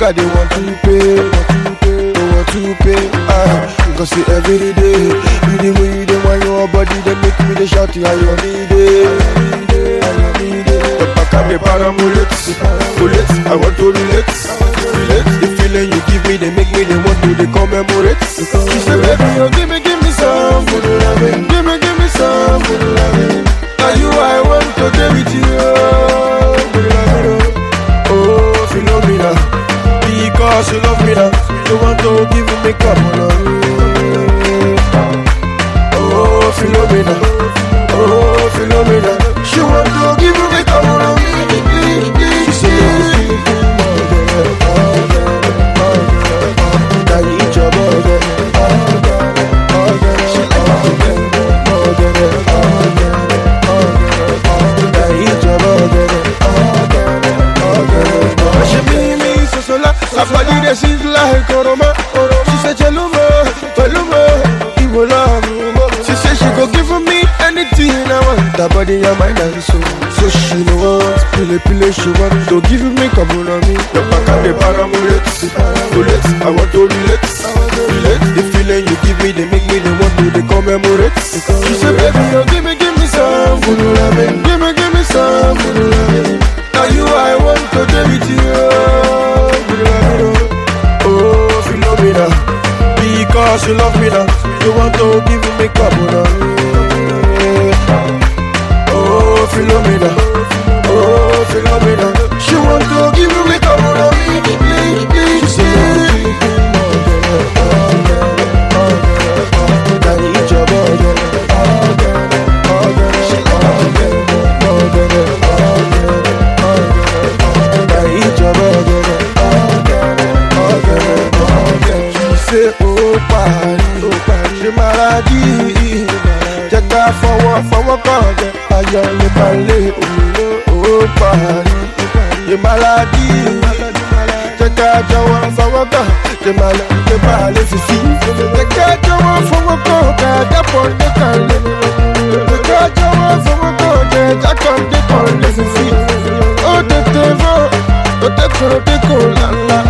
I they want to pay, they want to pay. Cause see every day, you the way you the want your body, they make me the shout, I want me day. The back of the bullets, I want to relate. The feeling you give me, they make me, they want to, they commemorate. She said, baby, oh, give me some good loving, give me some good loving. Now you, I want to give it to you, good loving. Oh, Philomena, because you love me now, you want to give me couple of oh, Philomena, oh, Philomena, she want to give me couple of she said, I need your body. She like her body that seems like Oroma. She said, Cheluma, Iwo love. She said she go give me anything I want. That body and mind and soul. So she knows, pile she want to give me couple of me. The back of the bullets, I want to relate. The feeling you give me, they make me, they want to, they commemorate. She said, baby, oh, give me some good loving. Give me some good loving. Now you, I want to give it to you. Oh, Philomena, because you love me now, you want to give me couple of oh, Philomena, she want to give me couple of she said, I need your body. Say, oh, Paris, je maladie. J'ai qu'à fọwọ́ kọ̀ọ̀dẹ̀, ayọ̀ lè balẹ̀. Oh, Paris, je maladie. J'ai qu'à fọwọ́ kọ̀ọ̀dẹ̀, j'ai balẹ̀ fifi. J'ai qu'à fọwọ́ kọ̀ọ̀dẹ̀, j'apọ̀ décalé. J'ai qu'à fọwọ́ kọ̀ọ̀dẹ̀, j'accorde décalé fifi. Oh, t'es bon, oh, t'es trop décollé.